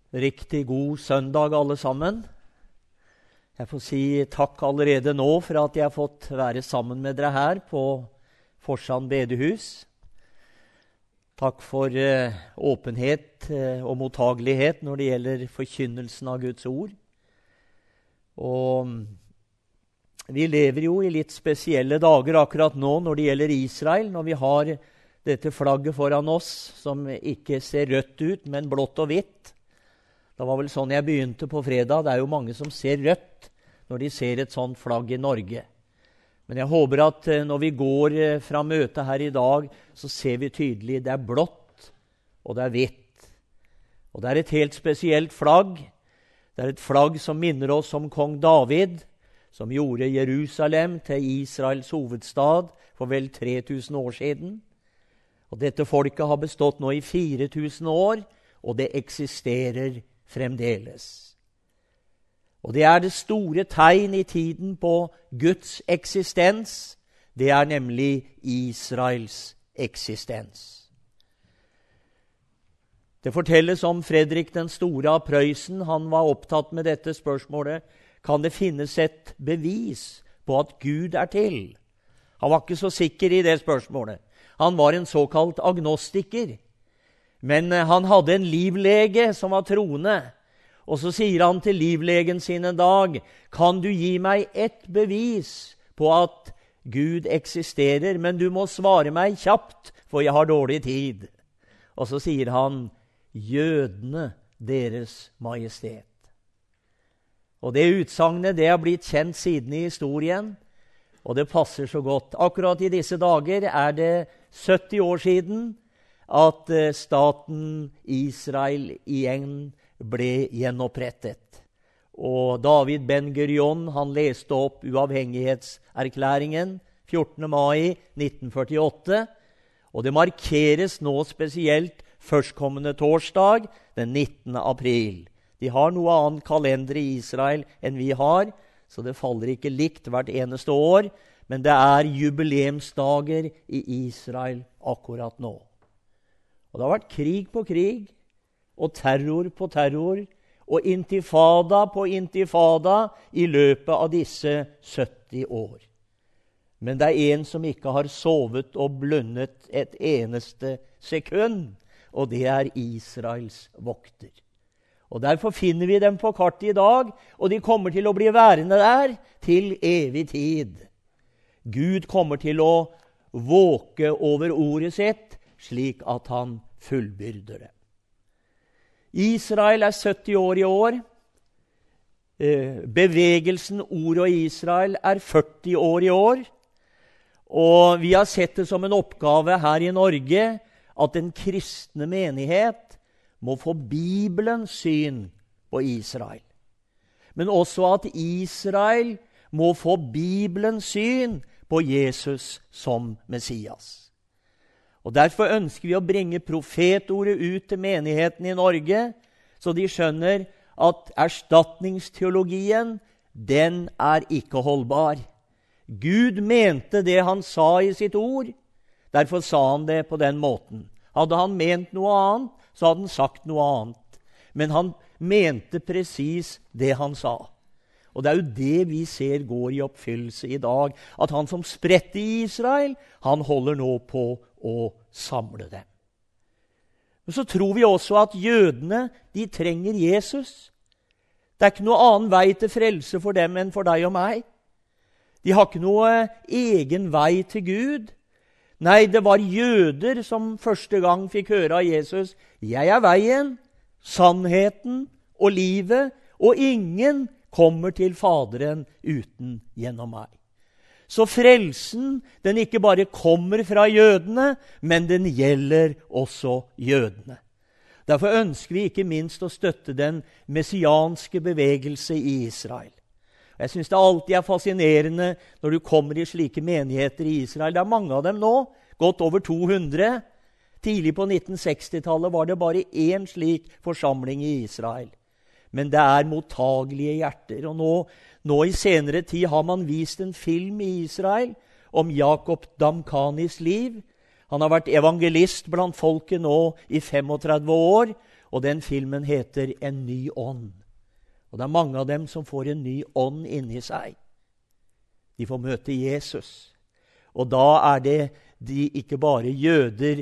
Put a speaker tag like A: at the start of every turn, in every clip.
A: Riktig god søndag alle sammen. Jeg får si takk allerede nå for at jeg har fått være sammen med dere her på Forsand bedehus. Takk for åpenhet og mottagelighet når det gjelder forkynnelsen av Guds ord. Og vi lever jo i litt spesielle dager akkurat nå når det gjelder Israel, når vi har dette flagget foran oss som ikke ser rødt ut, men blått og hvitt. Det var vel sånn jeg begynte på fredag. Det er jo mange som ser rødt når de ser et sånt flagg i Norge. Men jeg håper at når vi går fra møtet her i dag, så ser vi tydelig det er blått og det er hvitt. Og det er et helt spesielt flagg. Det er et flagg som minner oss om kong David, som gjorde Jerusalem til Israels hovedstad for vel 3000 år siden. Og dette folket har bestått nå i 4000 år, og det eksisterer fremdeles. Og det er det store tegn i tiden på Guds eksistens. Det er nemlig Israels eksistens. Det fortelles om Fredrik den store av Prøysen. Han var opptatt med dette spørsmålet. Kan det finnes et bevis på at Gud er til? Han var ikke så sikker i det spørsmålet. Han var en såkalt agnostiker. Men han hadde en livlege som var troende. Og så sier han til livlegen sin en dag, kan du gi meg et bevis på at Gud eksisterer, men du må svare meg kjapt, for jeg har dårlig tid. Og så sier han, jødene deres majestet. Og det utsagnet, det har blitt kjent siden i historien, og det passer så godt. Akkurat i disse dager er det 70 år siden at staten Israel igjen ble gjenopprettet. Og David Ben-Gurion, han leste opp uavhengighetserklæringen 14. mai 1948, og det markeres nå spesielt førstkommende torsdag, den 19. april. De har noe annet kalender i Israel enn vi har, så det faller ikke likt hvert eneste år, men det er jubileumsdager i Israel akkurat nå. Og det har vært krig på krig, og terror på terror, og intifada på intifada i løpet av disse 70 år. Men det er en som ikke har sovet og blundet et eneste sekund, og det er Israels vokter. Og derfor finner vi dem på kartet i dag, og de kommer til å bli værende der til evig tid. Gud kommer til å våke over ordet sitt, slik at han fullbyrder det. Israel er 70 år i år. Bevegelsen Ord og Israel er 40 år i år. Og vi har sett det som en oppgave her i Norge at den kristne menighet må få Bibelens syn på Israel. Men også at Israel må få Bibelens syn på Jesus som Messias. Og derfor ønsker vi å bringe profetordet ut til menigheten i Norge, så de skjønner at erstatningsteologien, den er ikke holdbar. Gud mente det han sa i sitt ord, derfor sa han det på den måten. Hadde han ment noe annet, så hadde han sagt noe annet. Men han mente presis det han sa. Og det er jo det vi ser går i oppfyllelse i dag, at han som spredte i Israel, han holder nå på å samle dem. Men så tror vi også at jødene, de trenger Jesus. Det er ikke noe annen vei til frelse for dem enn for deg og meg. De har ikke noe egen vei til Gud. Nei, det var jøder som første gang fikk høre av Jesus, jeg er veien, sannheten og livet, og ingen kommer til Faderen uten gjennom meg. Så frelsen, den ikke bare kommer fra jødene, men den gjelder også jødene. Derfor ønsker vi ikke minst å støtte den messianske bevegelse i Israel. Og jeg synes det alltid er fascinerende når du kommer i slike menigheter i Israel. Det er mange av dem nå, gått over 200. Tidlig på 1960-tallet var det bare én slik forsamling i Israel. Men det er mottagelige hjerter, og nå i senere tid har man vist en film i Israel om Jacob Damkhanis liv. Han har vært evangelist blant folket nå i 35 år, og den filmen heter En ny ånd. Og det er mange av dem som får en ny ånd inni seg. De får møte Jesus. Og da er det de ikke bare jøder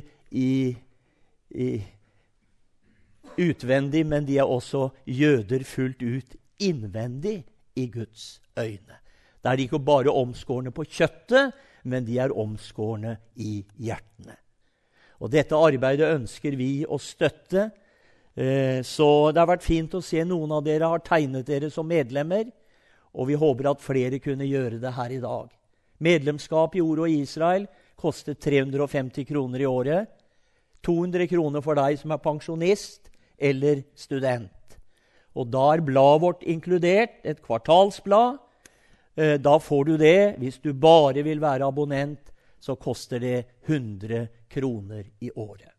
A: utvendig, men de er også jøder fullt ut innvendig i Guds øyne. Da er de ikke bare omskårne på kjøttet, men de er omskårne i hjertene. Og dette arbeidet ønsker vi å støtte. Så det har vært fint å se noen av dere har tegnet dere som medlemmer, og vi håper at flere kunne gjøre det her i dag. Medlemskap i Ord og Israel koster 350 kroner i året. 200 kroner for deg som er pensjonist eller student. Og da er bladet vårt inkludert, et kvartalsblad. Da får du det. Hvis du bare vil være abonnent, så koster det 100 kroner i året.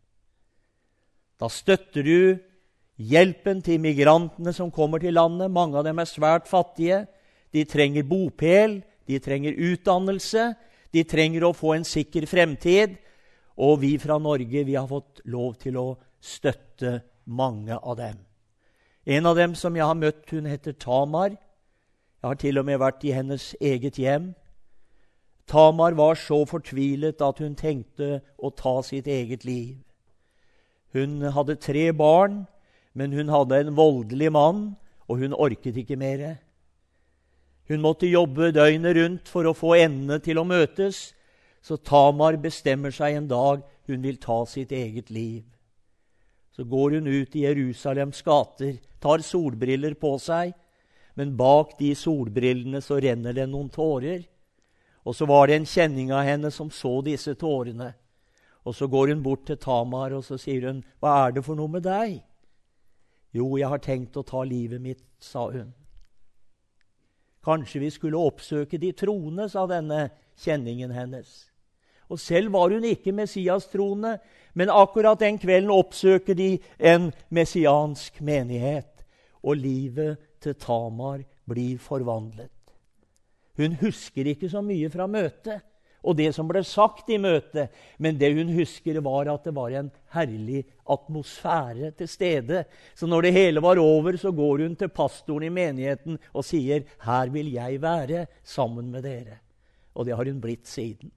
A: Da støtter du hjelpen til migrantene som kommer til landet. Mange av dem er svært fattige. De trenger bopel, de trenger utdannelse, de trenger å få en sikker fremtid. Og vi fra Norge, vi har fått lov til å støtte mange av dem. En av dem som jeg har møtt, hun heter Tamar. Jeg har til og med vært i hennes eget hjem. Tamar var så fortvilet at hun tenkte å ta sitt eget liv. Hun hadde 3 barn, men hun hadde en voldelig mann, og hun orket ikke mer. Hun måtte jobbe døgnet rundt for å få endene til å møtes, så Tamar bestemmer seg en dag hun vil ta sitt eget liv. Så går hun ut i Jerusalems gater, tar solbriller på seg, men bak de solbrillene så renner det noen tårer. Og så var det en kjenning av henne som så disse tårene. Og så går hun bort til Tamar, og så sier hun, «Hva er det for noe med deg?» «Jo, jeg har tenkt å ta livet mitt», sa hun. «Kanskje vi skulle oppsøke de troende», sa denne kjenningen hennes. Og selv var hun ikke messias-troende, men akkurat den kvelden oppsøker de en messiansk menighet, og livet til Tamar blir forvandlet. Hun husker ikke så mye fra møtet, og det som ble sagt i møtet, men det hun husker var at det var en herlig atmosfære til stede. Så når det hele var over, så går hun til pastoren i menigheten og sier, «Her vil jeg være sammen med dere». Og det har hun blitt siden.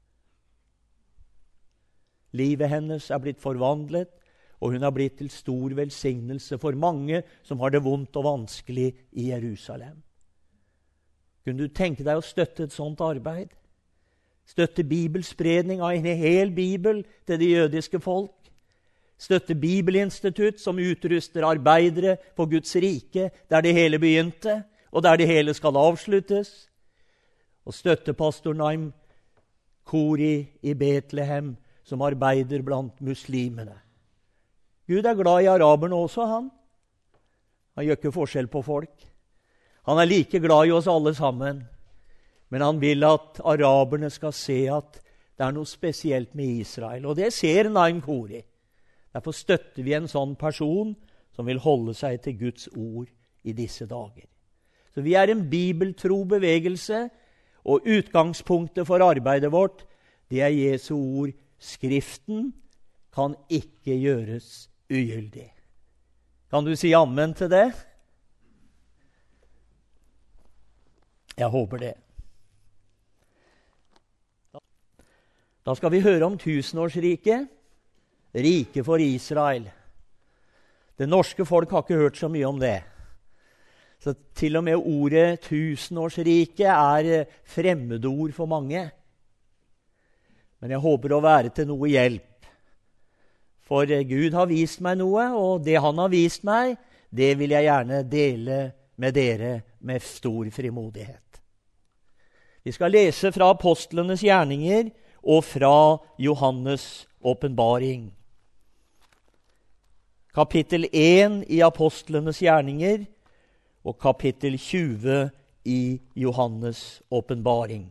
A: Livet hennes er blitt forvandlet, og hun har blitt til stor velsignelse for mange som har det vondt og vanskelig i Jerusalem. Kunne du tenke deg å støtte et sånt arbeid? Støtte bibelspredning av en hel bibel til det jødiske folk? Støtte Bibelinstitutt som utruster arbeidere på Guds rike, der det hele begynte, og der det hele skal avsluttes? Og støtte pastor Naim Kori i Betlehem, som arbeider blant muslimene. Gud er glad i araberne også, han. Han gjør ikke forskjell på folk. Han er like glad i oss alle sammen. Men han vil at araberne skal se at det er noe spesielt med Israel. Og det ser Naim Kori. Derfor støtter vi en sånn person som vil holde seg til Guds ord i disse dager. Så vi er en bibeltro bevegelse, og utgangspunktet for arbeidet vårt, det er Jesu ord. Skriften kan ikke gjøres ugyldig. Kan du si amen til det? Jeg håper det. Da skal vi høre om tusenårsriket, riket for Israel. Det norske folk har ikke hørt så mye om det. Så til og med ordet tusenårsriket er fremmedord for mange. Men jeg håper å være til noe hjelp. For Gud har vist meg noe, og det han har vist meg, det vil jeg gjerne dele med dere med stor frimodighet. Vi skal lese fra apostlenes gjerninger og fra Johannes åpenbaring. Kapittel 1 i apostlenes gjerninger og kapittel 20 i Johannes åpenbaring.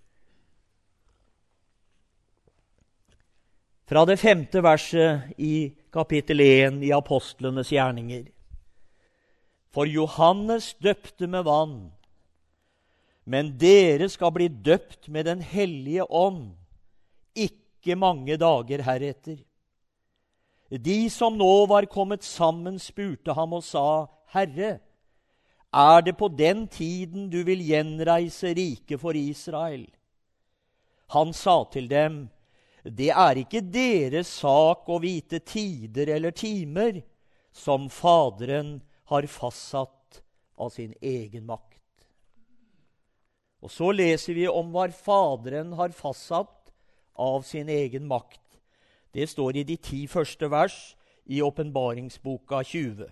A: Fra det 5. verset i kapittel 1 i apostlenes gjerninger. For Johannes døpte med vann, men dere skal bli døpt med den hellige ånd, ikke mange dager heretter. De som nå var kommet sammen, spurte ham og sa, Herre, er det på den tiden du vil gjenreise riket for Israel? Han sa til dem, det er ikke deres sak å vite tider eller timer som Faderen har fastsatt av sin egen makt. Og så leser vi om hva Faderen har fastsatt av sin egen makt. Det står i de 10 første vers i Åpenbaringsboka 20.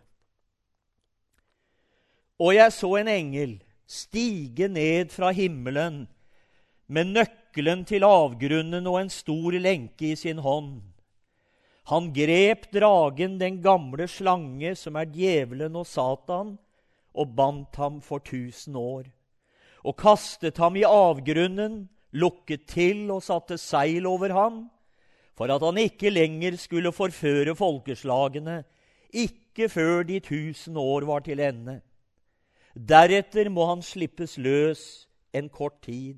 A: Og jeg så en engel stige ned fra himmelen med nøkkelen til avgrunnen og en stor lenke i sin hånd. Han grep dragen, den gamle slange, som er djevelen og Satan, og bandt ham for 1000 år, og kastet ham i avgrunnen, lukket til og satte seil over ham, for at han ikke lenger skulle forføre folkeslagene, ikke før de 1000 år var til ende. Deretter må han slippes løs en kort tid.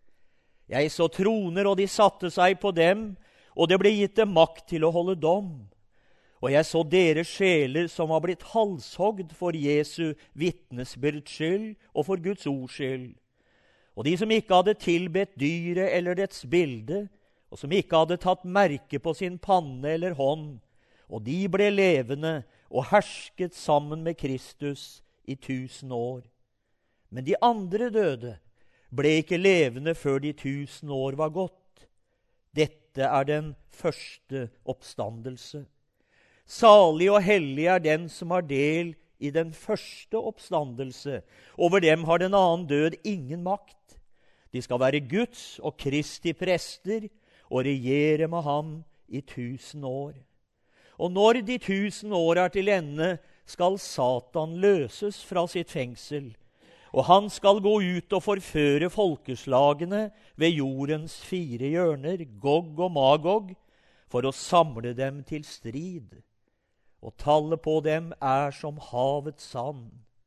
A: Jeg så troner, og de satte seg på dem, og det ble gitt dem makt til å holde dom. Og jeg så deres sjeler som var blitt halshogd for Jesu vitnesbyrds skyld og for Guds ords skyld. Og de som ikke hadde tilbedt dyret eller dets bilde, og som ikke hadde tatt merke på sin panne eller hånd, og de ble levende og hersket sammen med Kristus i 1000 år. Men de andre døde ble ikke levende før de 1000 år var gått. Dette er den første oppstandelse. Salig og hellig er den som har del i den første oppstandelse. Over dem har den annen død ingen makt. De skal være Guds og Kristi prester og regjere med ham i 1000 år. Og når de 1000 år er til ende, skal Satan løses fra sitt fengsel, og han skal gå ut og forføre folkeslagene ved jordens 4 hjørner, Gog og Magog, for å samle dem til strid. Og tallet på dem er som havets sand.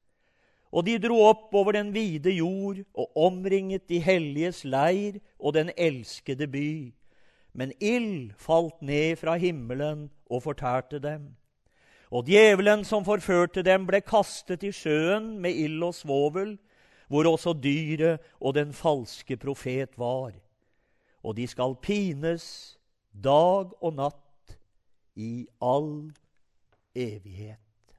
A: Og de dro opp over den vide jord og omringet de helliges leir og den elskede by. Men ild falt ned fra himmelen og fortærte dem. Og djevelen som forførte dem ble kastet i sjøen med ild og svovel, hvor også dyret og den falske profet var. Og de skal pines dag og natt i all evighet.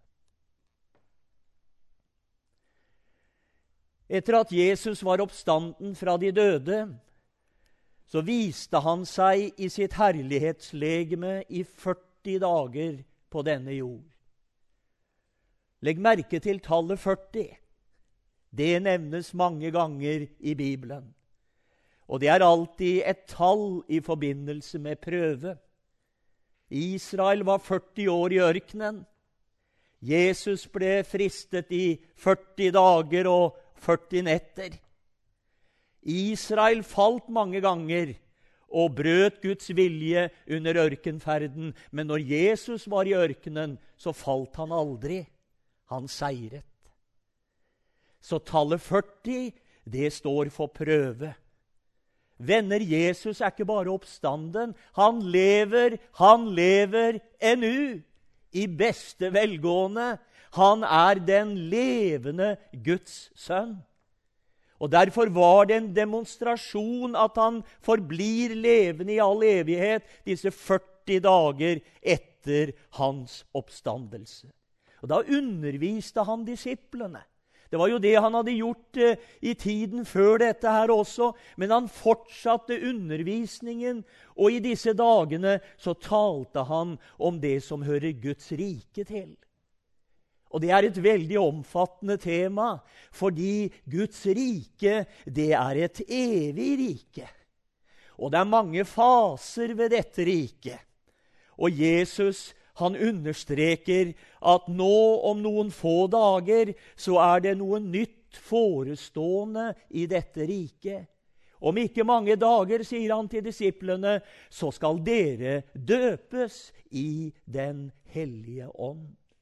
A: Etter at Jesus var oppstanden fra de døde, så viste han seg i sitt herlighetslegeme i 40 dager på denne jord. Legg merke til tallet 40. Det nevnes mange ganger i Bibelen. Og det er alltid et tall i forbindelse med prøve. Israel var 40 år i ørkenen. Jesus ble fristet i 40 dager og 40 netter. Israel falt mange ganger og brøt Guds vilje under ørkenferden. Men når Jesus var i ørkenen, så falt han aldri. Han seiret. Så tallet 40, det står for prøve. Venner, Jesus er ikke bare oppstanden. Han lever ennu i beste velgående. Han er den levende Guds sønn. Og derfor var det en demonstrasjon at han forblir levende i all evighet disse 40 dager etter hans oppstandelse. Og da underviste han disiplene. Det var jo det han hadde gjort i tiden før dette her også, men han fortsatte undervisningen, og i disse dagene så talte han om det som hører Guds rike til. Og det er et veldig omfattende tema, fordi Guds rike, det er et evig rike. Og det er mange faser ved dette riket. Og Jesus, han understreker at nå om noen få dager så er det noe nytt forestående i dette riket. Om ikke mange dager, sier han til disiplene, så skal dere døpes i den hellige ånd.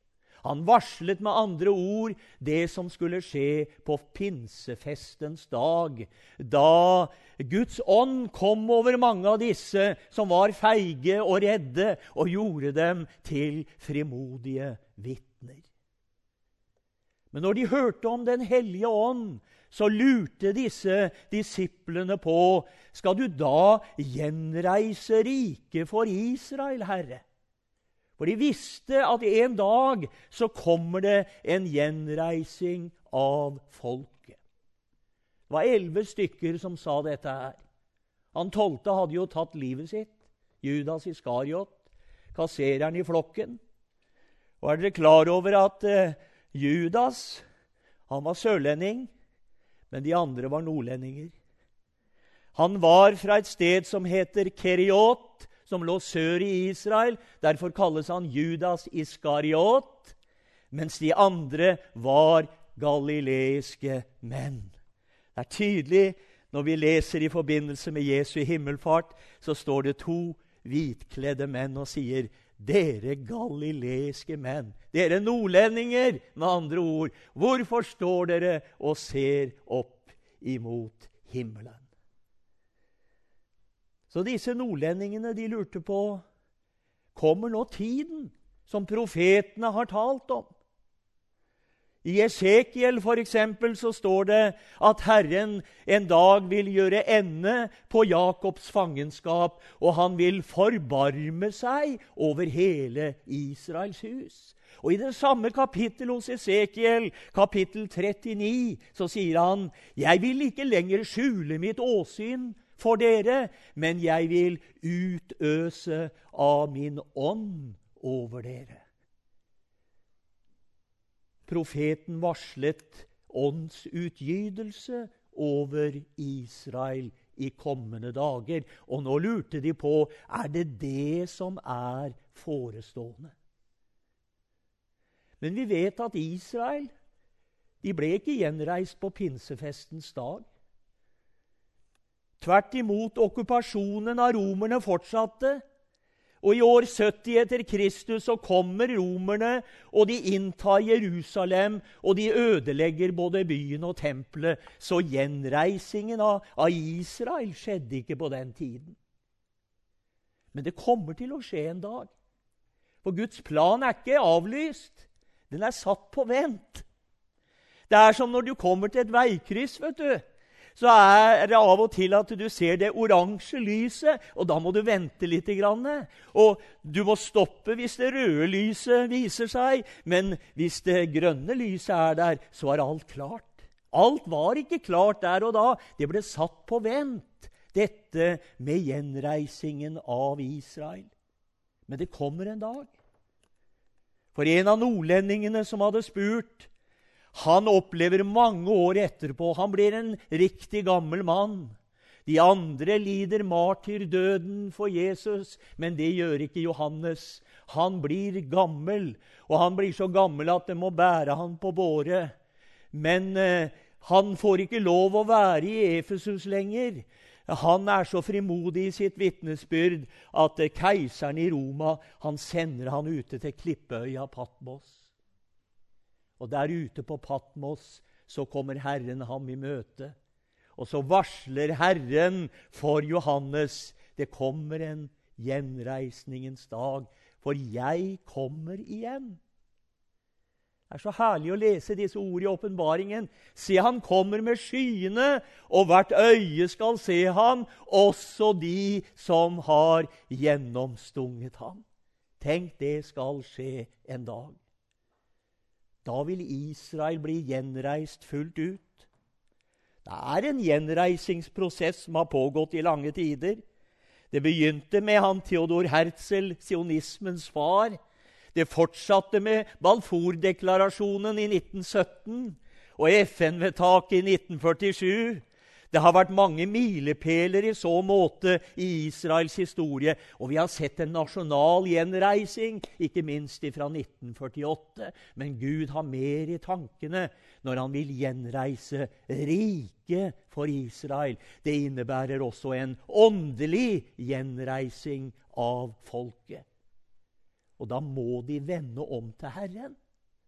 A: Han varslet med andre ord det som skulle skje på pinsefestens dag, da Guds ånd kom over mange av disse som var feige og redde, og gjorde dem til frimodige vitner. Men når de hørte om Den hellige ånd, så lurte disse disiplene på, skal du da gjenreise riket for Israel, Herre? For de visste at en dag så kommer det en gjenreising av folket. Det var 11 stykker som sa dette her. Han 12. hadde jo tatt livet sitt, Judas Iskariot, kassereren i flokken. Og er dere klar over at Judas, han var sørlending, men de andre var nordlendinger. Han var fra et sted som heter Keriot, som lå sør i Israel. Derfor kalles han Judas Iskariot, mens de andre var galileiske menn. Det er tydelig, når vi leser i forbindelse med Jesu himmelfart, så står det 2 hvitkledde menn og sier, dere galileiske menn, dere nordlendinger, med andre ord, hvorfor står dere og ser opp imot himmelen? Så disse nordlendingene, de lurte på, kommer nå tiden som profetene har talt om? I Esekiel for eksempel så står det at Herren en dag vil gjøre ende på Jakobs fangenskap, og han vil forbarme seg over hele Israels hus. Og i det samme kapittel hos Esekiel, kapittel 39, så sier han, jeg vil ikke lenger skjule mitt åsyn for dere, men jeg vil utøse av min ånd over dere. Profeten varslet åndsutgytelse over Israel i kommende dager. Og nå lurte de på, er det det som er forestående? Men vi vet at Israel, de ble ikke gjenreist på pinsefestens dag. Tvert imot, okkupasjonen av romerne fortsatte. Og i år 70 etter Kristus så kommer romerne, og de inntar Jerusalem, og de ødelegger både byen og tempelet. Så gjenreisingen av Israel skjedde ikke på den tiden. Men det kommer til å skje en dag. For Guds plan er ikke avlyst. Den er satt på vent. Det er som når du kommer til et veikryss, vet du. Så er det av og til at du ser det oransje lyset, og da må du vente litt. Og du må stoppe hvis det røde lyset viser seg, men hvis det grønne lyset er der, så er alt klart. Alt var ikke klart der og da, det ble satt på vent, dette med gjenreisingen av Israel. Men det kommer en dag. For en av nordlendingene som hadde spurt, han opplever mange år etterpå. Han blir en riktig gammel mann. De andre lider martyrdøden for Jesus, men det gjør ikke Johannes. Han blir gammel, og han blir så gammel at det må bære han på båre. Men han får ikke lov å være i Efesus lenger. Han er så frimodig i sitt vitnesbyrd at keiseren i Roma, han sender han ute til klippeøya Patmos. Og der ute på Patmos så kommer Herren ham i møte. Og så varsler Herren for Johannes, det kommer en gjenreisningens dag, for jeg kommer igjen. Det er så herlig å lese disse ord i åpenbaringen. Se, han kommer med skyene, og hvert øye skal se ham, også de som har gjennomstunget ham. Tenk, det skal skje en dag. Da vil Israel bli gjenreist fullt ut. Det er en gjenreisingsprosess som har pågått i lange tider. Det begynte med han Theodor Herzl, sionismens far. Det fortsatte med Balfour-deklarasjonen i 1917 og FN-vedtaket i 1947. Det har vært mange milepæler i så måte i Israels historie, og vi har sett en nasjonal gjenreising, ikke minst fra 1948. Men Gud har mer i tankene når han vil gjenreise riket for Israel. Det innebærer også en åndelig gjenreising av folket. Og da må de vende om til Herren.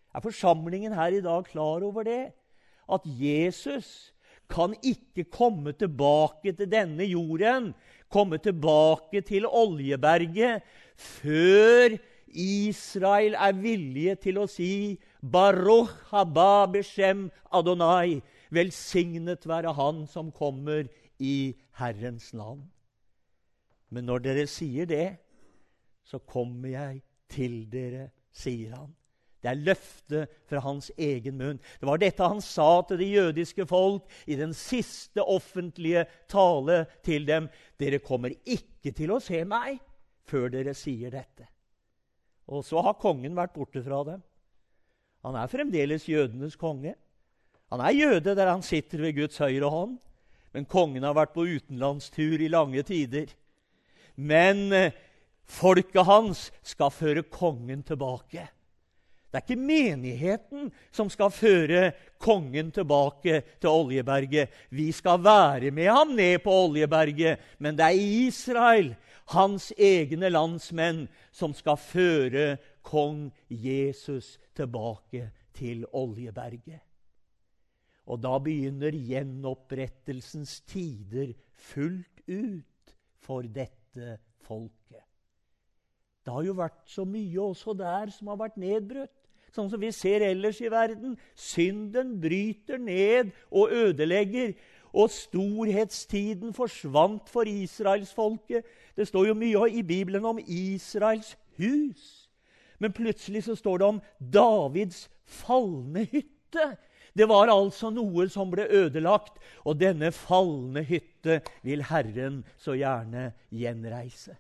A: Er forsamlingen her i dag klar over det? At Jesus kan ikke komme tilbake til denne jorden, komme tilbake til Oljeberget, før Israel er villige til å si Baruch haba beshem Adonai, velsignet være han som kommer i Herrens navn. Men når dere sier det, så kommer jeg til dere, sier han. Det er løftet fra hans egen munn. Det var dette han sa til det jødiske folk i den siste offentlige tale til dem. Dere kommer ikke til å se meg før dere sier dette. Og så har kongen vært borte fra dem. Han er fremdeles jødenes konge. Han er jøde der han sitter ved Guds høyre hånd. Men kongen har vært på utenlandstur i lange tider. Men folket hans skal føre kongen tilbake. Det er ikke menigheten som skal føre kongen tilbake til Oljeberget. Vi skal være med ham ned på Oljeberget, men det er Israel, hans egne landsmenn, som skal føre kong Jesus tilbake til Oljeberget. Og da begynner gjenopprettelsens tider fullt ut for dette folket. Det har jo vært så mye også der som har vært nedbrutt. Sånn som vi ser ellers i verden. Synden bryter ned og ødelegger. Og storhetstiden forsvant for Israelsfolket. Det står jo mye i Bibelen om Israels hus. Men plutselig så står det om Davids falne hytte. Det var altså noe som ble ødelagt, og denne falne hytte vil Herren så gjerne gjenreise.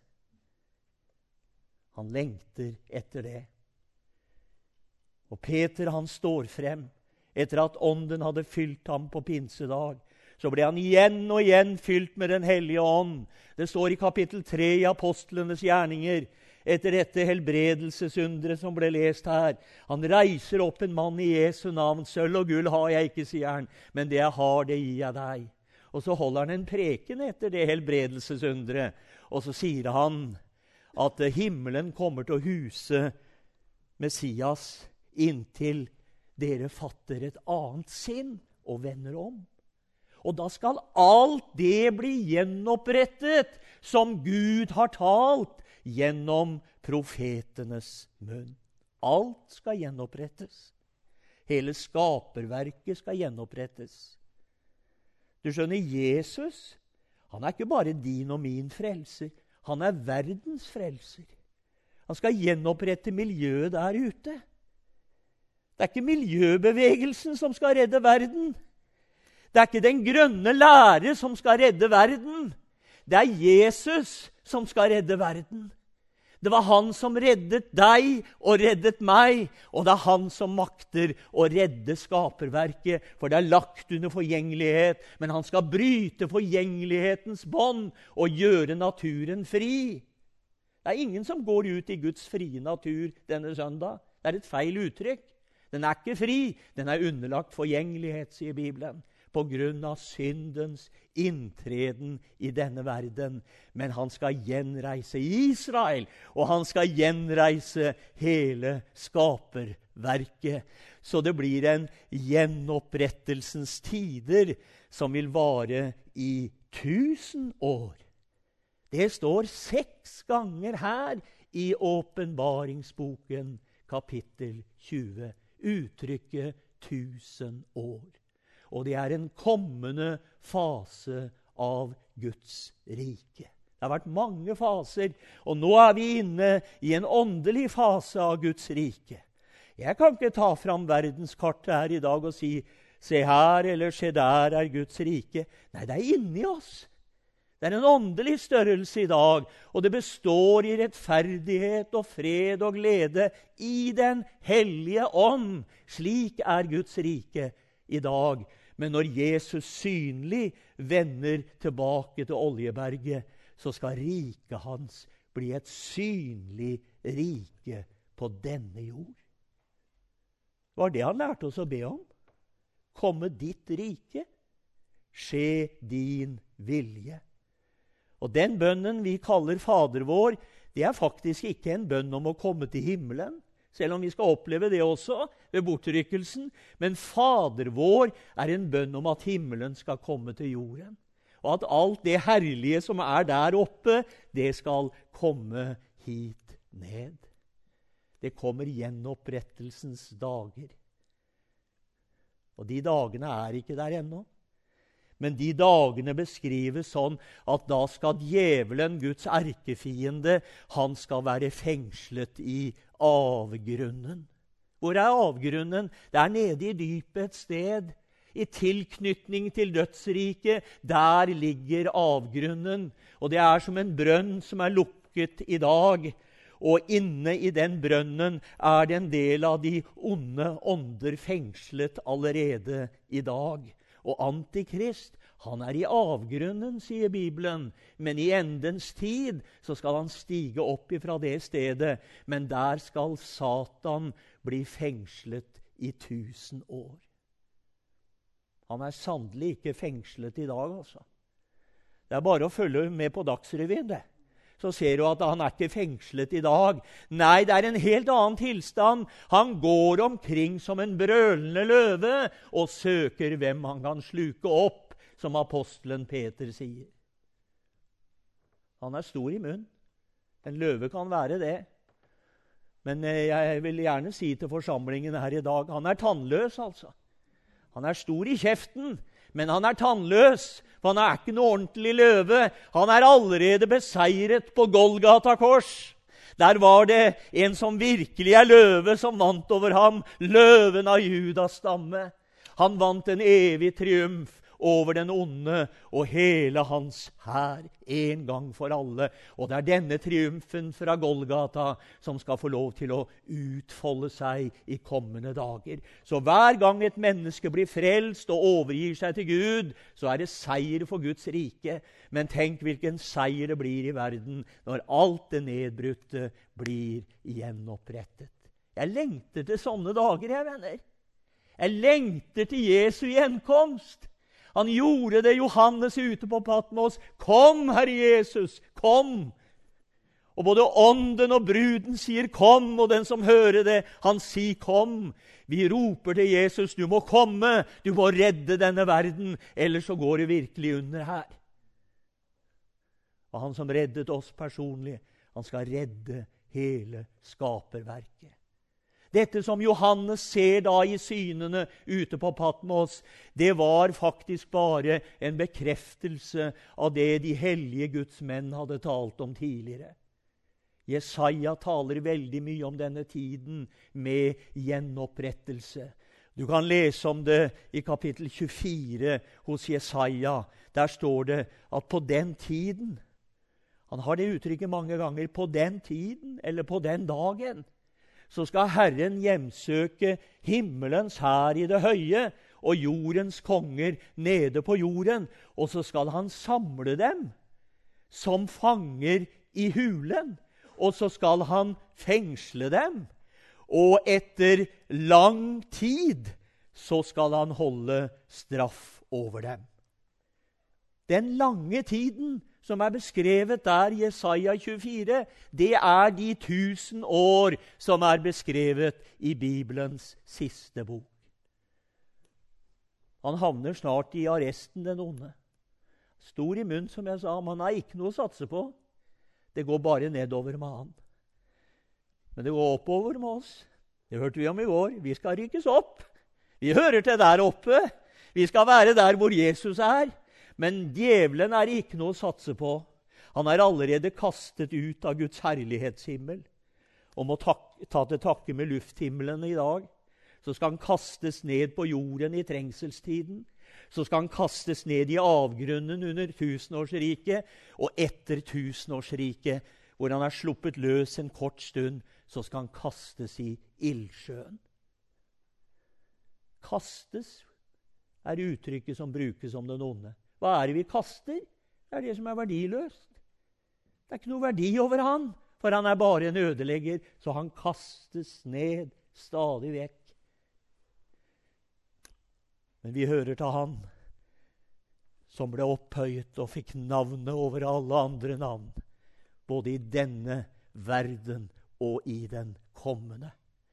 A: Han lengter etter det. Og Peter, han står frem. Etter at ånden hadde fylt ham på pinsedag, så ble han igjen og igjen fylt med den hellige ånd. Det står i kapittel 3 i Apostlenes gjerninger, etter dette helbredelsesundre som ble lest her. Han reiser opp en mann i Jesu navn. Sølv og gull har jeg ikke, sier han, men det jeg har, det gir jeg deg. Og så holder han en preken etter det helbredelsesundre, og så sier han at himmelen kommer til å huse Messias inntil dere fatter et annet sinn og vender om. Og da skal alt det bli gjenopprettet som Gud har talt gjennom profetenes munn. Alt skal gjenopprettes. Hele skaperverket skal gjenopprettes. Du skjønner, Jesus, han er ikke bare din og min frelser. Han er verdens frelser. Han skal gjenopprette miljøet der ute. Det er ikke miljøbevegelsen som skal redde verden. Det er ikke den grønne lære som skal redde verden. Det er Jesus som skal redde verden. Det var han som reddet deg og reddet meg, og det er han som makter å redde skaperverket, for det er lagt under forgjengelighet, men han skal bryte forgjengelighetens bånd og gjøre naturen fri. Det er ingen som går ut i Guds frie natur denne søndag. Det er et feil uttrykk. Den er ikke fri, den er underlagt forgjengelighet, sier Bibelen, på grunn av syndens inntreden i denne verden. Men han skal gjenreise Israel, og han skal gjenreise hele skaperverket. Så det blir en gjenopprettelsens tider som vil vare i 1000 år. Det står 6 ganger her i Åpenbaringsboken, kapittel 20. Uttrykket 1000 år. Og det er en kommende fase av Guds rike. Det har vært mange faser, og nå er vi inne i en åndelig fase av Guds rike. Jeg kan ikke ta fram verdenskartet her i dag og si, se her eller se der er Guds rike. Nei, det er inni oss. Det er en åndelig størrelse i dag, og det består i rettferdighet og fred og glede i den hellige ånd. Slik er Guds rike i dag. Men når Jesus synlig vender tilbake til Oljeberget, så skal riket hans bli et synlig rike på denne jord. Det var det han lærte oss å be om. Komme ditt rike, skje din vilje. Og den bønnen vi kaller Fader vår, det er faktisk ikke en bønn om å komme til himmelen. selv om vi skal oppleve det også ved bortrykkelsen. Men Fader vår er en bønn om at himmelen skal komme til jorden. Og at alt det herlige som er der oppe, det skal komme hit ned. Det kommer gjenopprettelsens dager. Og de dagene er ikke der ennå. Men de dagene beskrives sånn at da skal djevelen, Guds erkefiende, han skal være fengslet i avgrunnen. Hvor er avgrunnen? Det er nede i dypet et sted. I tilknytning til dødsriket, der ligger avgrunnen. Og det er som en brønn som er lukket i dag. Og inne i den brønnen er det en del av de onde ånder fengslet allerede i dag. Og Antikrist, han er i avgrunnen, sier Bibelen. Men i endens tid så skal han stige opp ifra det stedet. Men der skal Satan bli fengslet i 1000 år. Han er sannelig ikke fengslet i dag, altså. Det er bare å følge med på Dagsrevyen, det. Så ser du at han er ikke fengslet i dag. Nei, det er en helt annen tilstand. Han går omkring som en brølende løve og søker hvem han kan sluke opp, som apostelen Peter sier. Han er stor i munn. En løve kan være det. Men jeg vil gjerne si til forsamlingen her i dag, han er tannløs, altså. Han er stor i kjeften, men han er tannløs, for han er ikke noe ordentlig løve. Han er allerede beseiret på Golgata kors. Der var det en som virkelig er løve, som vant over ham, løven av Judas stamme. Han vant en evig triumf over den onde og hele hans hær, en gang for alle. Og det er denne triumfen fra Golgata som skal få lov til å utfolde seg i kommende dager. Så hver gang et menneske blir frelst og overgir seg til Gud, så er det seier for Guds rike. Men tenk hvilken seier det blir i verden når alt det nedbrutte blir gjenopprettet. Jeg lengter til sånne dager, jeg venner. Jeg lengter til Jesu gjenkomst. Han gjorde det, Johannes ute på Patmos. Kom, Herre Jesus, kom! Og både ånden og bruden sier kom, og den som hører det, han sier kom. Vi roper til Jesus, du må komme, du må redde denne verden, ellers så går det virkelig under her. Og han som reddet oss personlig, han skal redde hele skaperverket. Dette som Johannes ser da i synene ute på Patmos, det var faktisk bare en bekreftelse av det de hellige Guds menn hadde talt om tidligere. Jesaja taler veldig mye om denne tiden med gjenopprettelse. Du kan lese om det i kapittel 24 hos Jesaja. Der står det at på den tiden, han har det uttrykket mange ganger, på den tiden eller på den dagen, så skal Herren hjemsøke himmelens hær i det høye og jordens konger nede på jorden, og så skal han samle dem som fanger i hulen, og så skal han fengsle dem, og etter lang tid så skal han holde straff over dem. Den lange tiden som er beskrevet der i Jesaja 24, det er de 1000 år som er beskrevet i Bibelens siste bok. Han havner snart i arresten, den onde. Stor i munn, som jeg sa, men han har ikke noe å satse på. Det går bare nedover med han. Men det går oppover med oss. Det hørte vi om i går. Vi skal rykkes opp. Vi hører til der oppe. Vi skal være der hvor Jesus er. Men djevelen er ikke noe å satse på. Han er allerede kastet ut av Guds herlighetshimmel. Og må ta til takke med lufthimmelen i dag. Så skal han kastes ned på jorden i trengselstiden. Så skal han kastes ned i avgrunnen under tusenårsriket. Og etter tusenårsriket, hvor han er sluppet løs en kort stund, så skal han kastes i ildsjøen. Kastes er uttrykket som brukes om den onde. Hva er det vi kaster? Det er det som er verdiløst. Det er ikke noe verdi over han, for han er bare en ødelegger, så han kastes ned stadig vekk. Men vi hører til han som ble opphøyet og fikk navnet over alle andre navn, både i denne verden og i den kommende.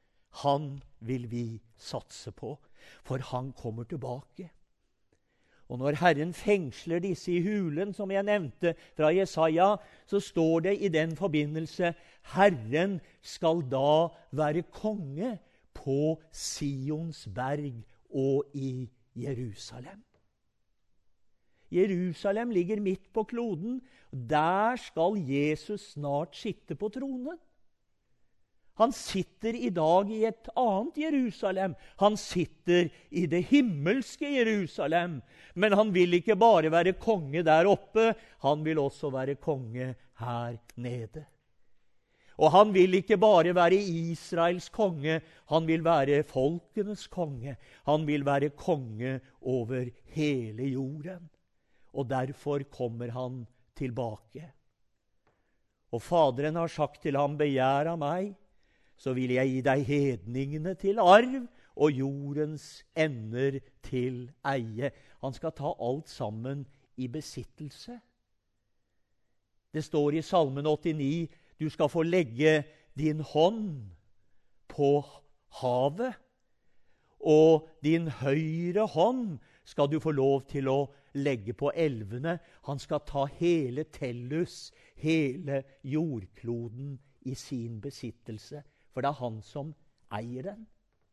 A: han vil vi satse på, for han kommer tilbake. Og når Herren fengsler disse i hulen, som jeg nevnte fra Jesaja, så står det i den forbindelse, Herren skal da være konge på Sions berg og i Jerusalem. Jerusalem ligger midt på kloden. Der skal Jesus snart sitte på tronen. Han sitter i dag i et annet Jerusalem. Han sitter i det himmelske Jerusalem. Men han vil ikke bare være konge der oppe, han vil også være konge her nede. Og han vil ikke bare være Israels konge, han vil være folkenes konge. Han vil være konge over hele jorden. Og derfor kommer han tilbake. Og Faderen har sagt til ham, begjær av meg, så vil jeg gi deg hedningene til arv og jordens ender til eie. Han skal ta alt sammen i besittelse. Det står i Salmen 89, du skal få legge din hånd på havet, og din høyre hånd skal du få lov til å legge på elvene. Han skal ta hele Tellus, hele jordkloden i sin besittelse, for det er han som eier den.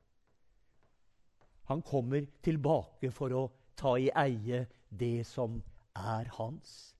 A: Han kommer tilbake for å ta i eie det som er hans.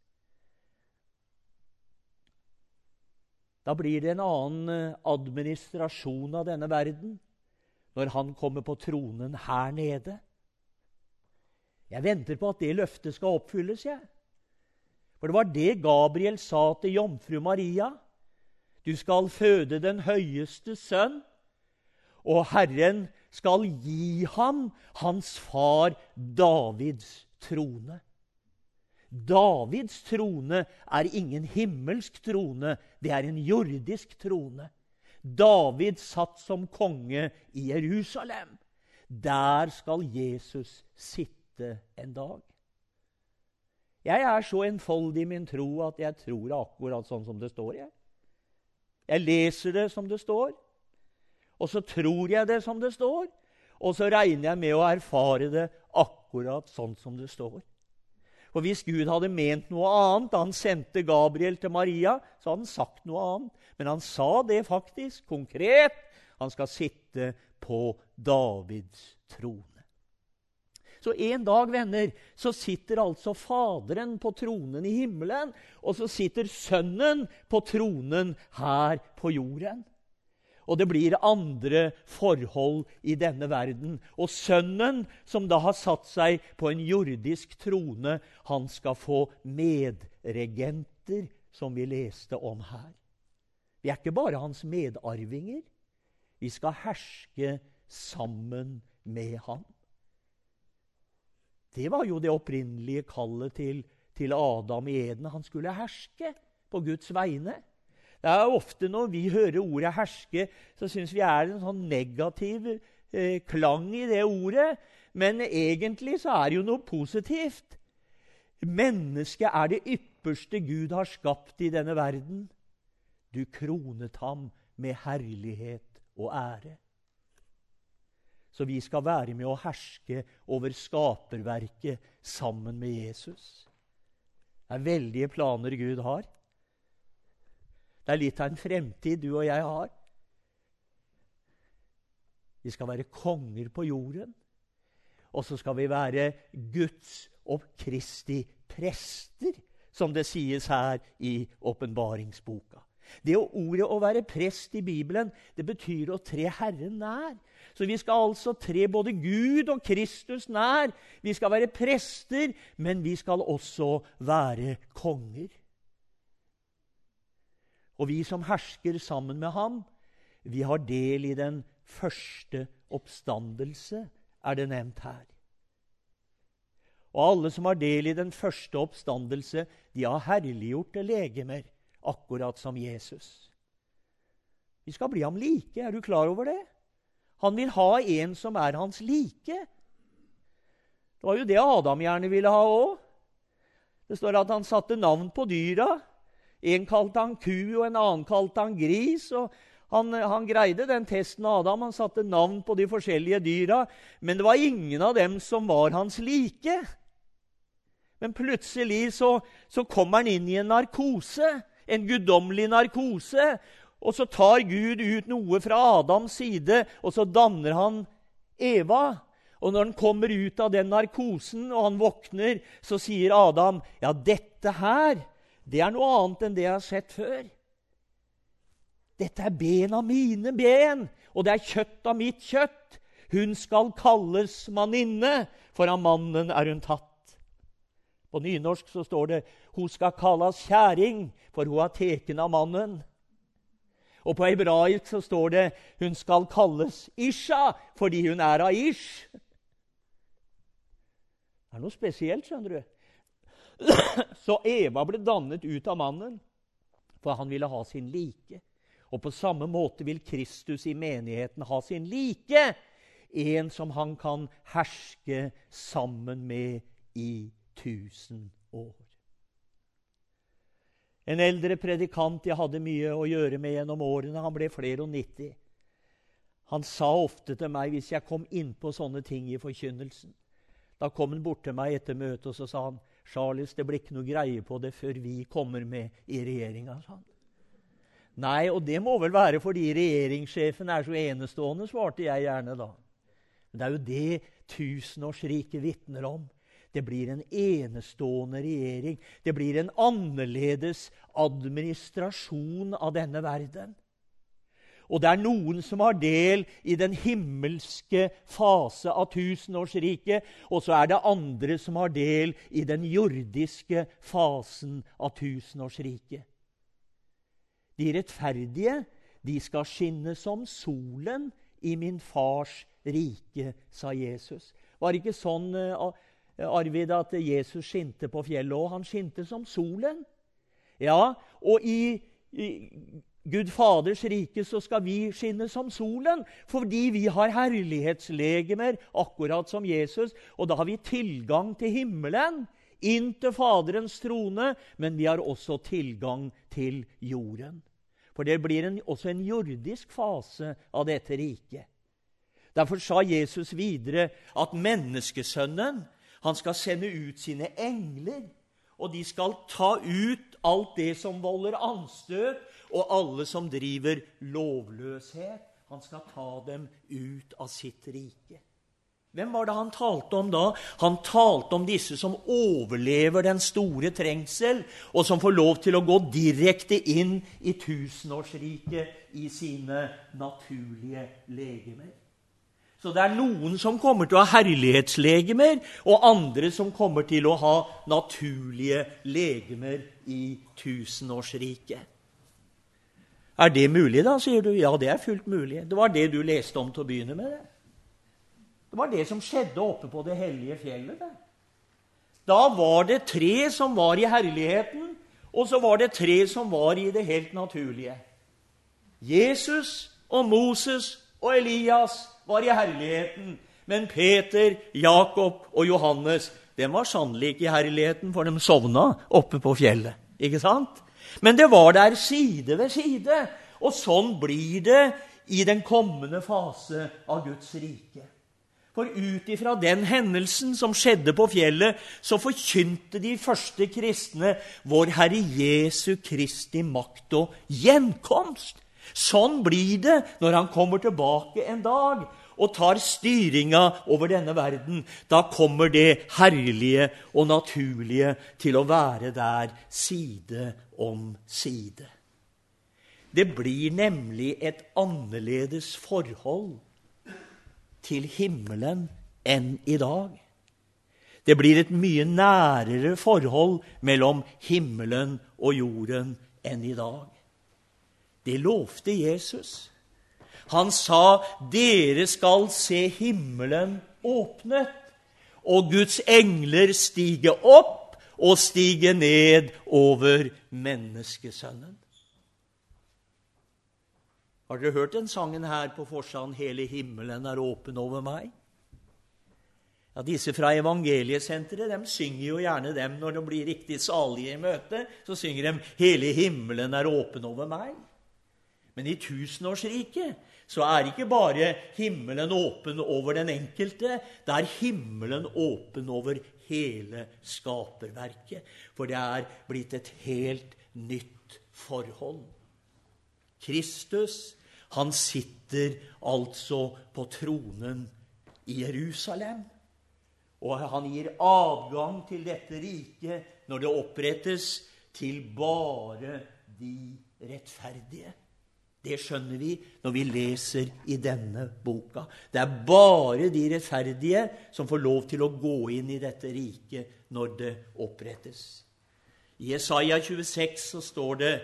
A: Da blir det en annen administrasjon av denne verden, når han kommer på tronen her nede. Jeg venter på at det løftet skal oppfylles, jeg. For det var det Gabriel sa til jomfru Maria. Du skal føde den høyeste sønn, og Herren skal gi ham hans far Davids trone. Davids trone er ingen himmelsk trone, det er en jordisk trone. David satt som konge i Jerusalem. Der skal Jesus sitte en dag. Jeg er så enfoldig i min tro at jeg tror det akkurat sånn som det står. Jeg leser det som det står, og så tror jeg det som det står, og så regner jeg med å erfare det akkurat sånn som det står. For hvis Gud hadde ment noe annet da han sendte Gabriel til Maria, så hadde han sagt noe annet. Men han sa det faktisk, konkret. Han skal sitte på Davids trone. Så en dag, venner, så sitter altså Faderen på tronen i himmelen, og så sitter Sønnen på tronen her på jorden. Og det blir andre forhold i denne verden. Og Sønnen, som da har satt seg på en jordisk trone, han skal få medregenter, som vi leste om her. Vi er ikke bare hans medarvinger. Vi skal herske sammen med ham. Det var jo det opprinnelige kallet til Adam i Eden. Han skulle herske på Guds vegne. Det er ofte når vi hører ordet herske, så synes vi er en sånn negativ klang i det ordet. Men egentlig så er det jo noe positivt. Mennesket er det ypperste Gud har skapt i denne verden. Du kronet ham med herlighet og ære. Så vi skal være med å herske over skaperverket sammen med Jesus. Det er veldige planer Gud har. Det er litt av en fremtid du og jeg har. Vi skal være konger på jorden. Og så skal vi være Guds og Kristi prester, som det sies her i åpenbaringsboka. Det ordet å være prest i Bibelen, det betyr å tre Herren nær. Så vi skal altså tre både Gud og Kristus nær. Vi skal være prester, men vi skal også være konger. Og vi som hersker sammen med ham, vi har del i den første oppstandelse, er det nevnt her. Og alle som har del i den første oppstandelse, de har herliggjorte legemer, akkurat som Jesus. Vi skal bli ham like, er du klar over det? Han vil ha en som er hans like. Det var jo det Adam gjerne ville ha også. Det står at han satte navn på dyra. En kalte han ku, og en annen kalte han gris. Og Han greide den testen av Adam, han satte navn på de forskjellige dyra, men det var ingen av dem som var hans like. Men plutselig så kommer han inn i en narkose, en guddommelig narkose, og så tar Gud ut noe fra Adams side, og så danner han Eva. Og når han kommer ut av den narkosen, og han våkner, så sier Adam, ja, dette her, det er noe annet enn det jeg har sett før. Dette er ben av mine ben, og det er kjøtt av mitt kjøtt. Hun skal kalles manninne, for av mannen er hun tatt. På nynorsk så står det, hun skal kalles kjæring, for hun er teken av mannen. Og på hebraisk så står det, hun skal kalles Isha, fordi hun er av Ish. Det er noe spesielt, skjønner du. Så Eva ble dannet ut av mannen, for han ville ha sin like. Og på samme måte vil Kristus i menigheten ha sin like, en som han kan herske sammen med i 1000 år. En eldre predikant jeg hadde mye å gjøre med gjennom årene, han ble 94. Han sa ofte til meg hvis jeg kom inn på sånne ting i forkynnelsen. Da kom han bort til meg etter møtet, og så sa han, Charles, det blir ikke noe greie på det før vi kommer med i regjeringen, sa han. Nei, og det må vel være fordi regjeringssjefen er så enestående, svarte jeg gjerne da. Men det er jo det tusenårsriket vitner om. Det blir en enestående regjering. Det blir en annerledes administrasjon av denne verden. Og det er noen som har del i den himmelske fase av tusenårsriket, og så er det andre som har del i den jordiske fasen av tusenårsriket. De rettferdige, de skal skinne som solen i min fars rike, sa Jesus. Var det ikke sånn, Arvid, at Jesus skinte på fjellet, og han skinte som solen? Ja, og i Gud Faders rike så skal vi skinne som solen, fordi vi har herlighetslegemer, akkurat som Jesus, og da har vi tilgang til himmelen, inn til Faderens trone, men vi har også tilgang til jorden. For det blir også en jordisk fase av dette riket. Derfor sa Jesus videre at menneskesønnen, han skal sende ut sine engler, og de skal ta ut alt det som volder anstøt, og alle som driver lovløshet. Han skal ta dem ut av sitt rike. Hvem var det han talte om da? Han talte om disse som overlever den store trengsel, og som får lov til å gå direkte inn i tusenårsriket i sine naturlige legemer. Så det er noen som kommer til å ha herlighetslegemer, og andre som kommer til å ha naturlige legemer i tusenårsriket. Er det mulig da, sier du? Ja, det er fullt mulig. Det var det du leste om til å begynne med det. Det var det som skjedde oppe på det hellige fjellet. Da var det 3 som var i herligheten, og så var det 3 som var i det helt naturlige. Jesus og Moses og Elias var i herligheten, men Peter, Jakob og Johannes, de var sannelig ikke i herligheten, for de sovna oppe på fjellet, ikke sant? Men det var der side ved side, og sånn blir det i den kommende fase av Guds rike. For ut ifra den hendelsen som skjedde på fjellet, så forkynte de første kristne vår Herre Jesu Kristi makt og gjenkomst. Sånn blir det når han kommer tilbake en dag og tar styringa over denne verden. Da kommer det herlige og naturlige til å være der side om side. Det blir nemlig et annerledes forhold til himmelen enn i dag. Det blir et mye nærere forhold mellom himmelen og jorden enn i dag. Det lovte Jesus. Han sa, dere skal se himmelen åpnet, og Guds engler stige opp og stige ned over menneskesønnen. Har dere hørt den sangen her på forsiden, hele himmelen er åpen over meg? Ja, disse fra evangeliesenteret, de synger jo gjerne dem når de blir riktig salige i møte, så synger de, hele himmelen er åpen over meg. Men i tusenårsriket så er ikke bare himmelen åpen over den enkelte, det er himmelen åpen over hele skaperverket, for det er blitt et helt nytt forhold. Kristus, han sitter altså på tronen i Jerusalem, og han gir adgang til dette riket når det opprettes til bare de rettferdige. Det skjønner vi når vi leser i denne boka. Det er bare de rettferdige som får lov til å gå inn i dette riket når det opprettes. I Jesaja 26 så står det: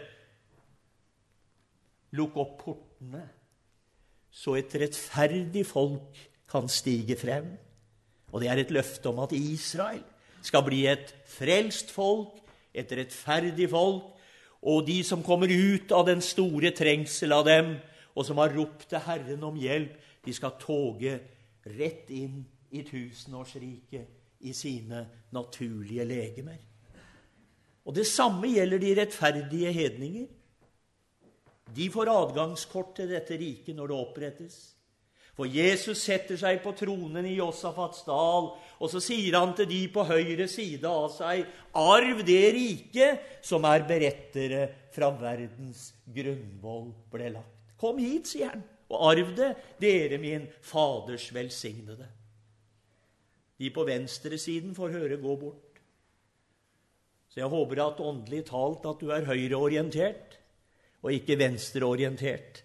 A: lukk opp portene, så et rettferdig folk kan stige frem. Og det er et løfte om at Israel skal bli et frelst folk, et rettferdig folk, og de som kommer ut av den store trengsel av dem, og som har ropt til Herren om hjelp, de skal toge rett inn i tusenårsriket i sine naturlige legemer. Og det samme gjelder de rettferdige hedninger. De får adgangskort til dette riket når det opprettes. For Jesus setter seg på tronen i Josafats dal, og så sier han til de på høyre side av seg: arv det rike som er berettere fra verdens grunnvoll ble lagt. Kom hit, sier han, og arv det, dere min faders velsignede. De på venstre siden får høre gå bort. Så jeg håper at åndelig talt at du er høyreorientert, og ikke venstreorientert.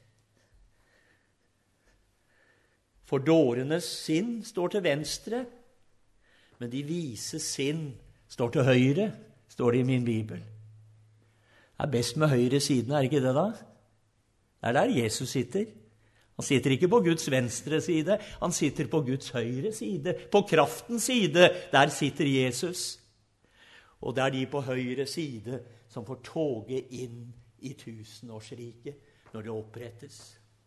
A: For dårenes sinn står til venstre, men de vises sinn står til høyre, står det i min bibel. Det er best med høyre siden, er ikke det da? Det er der Jesus sitter. Han sitter ikke på Guds venstre side, han sitter på Guds høyre side, på kraftens side. Der sitter Jesus. Og det er de på høyre side som får toge inn i tusenårsriket når det opprettes.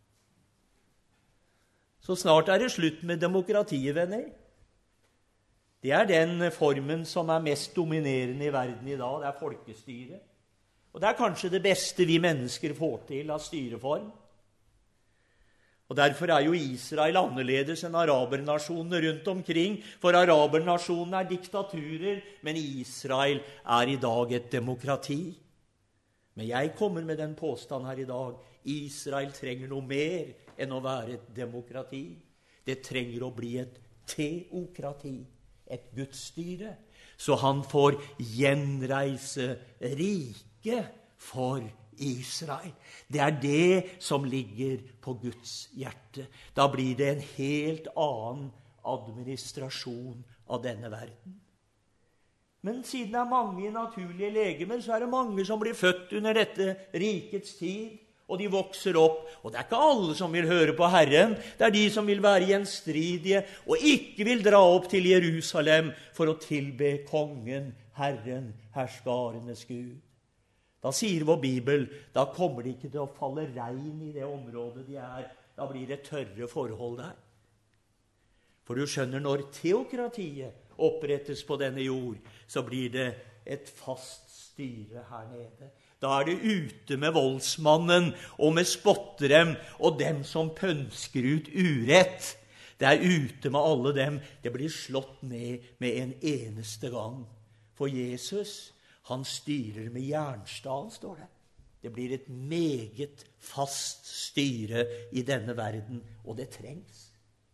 A: Så snart er det slutt med demokratiet, venner. Det er den formen som er mest dominerende i verden i dag. Det er folkestyre. Og det er kanskje det beste vi mennesker får til av styreform. Og derfor er jo Israel annerledes enn arabernasjonene rundt omkring. For arabernasjonene er diktaturer, men Israel er i dag et demokrati. Men jeg kommer med den påstand her i dag: Israel trenger noe mer enn å være et demokrati. Det trenger å bli et teokrati, et gudsstyre, så han får gjenreise riket for Israel. Det er det som ligger på Guds hjerte. Da blir det en helt annen administrasjon av denne verden. Men siden det er mange naturlige legemer, så er det mange som blir født under dette rikets tid, og de vokser opp. Og det er ikke alle som vil høre på Herren. Det er de som vil være gjenstridige og ikke vil dra opp til Jerusalem for å tilbe kongen, Herren, herskarenes Gud. Da sier vår Bibel, da kommer de ikke til å falle regn i det området de er. Da blir det tørre forhold der. For du skjønner, når teokratiet opprettes på denne jord, så blir det et fast styre her nede. Da er det ute med voldsmannen og med spotterem og dem som pønsker ut urett. Det er ute med alle dem. Det blir slått ned med en eneste gang. For Jesus, han styrer med jernstav, står det. Det blir et meget fast styre i denne verden, og det trengs.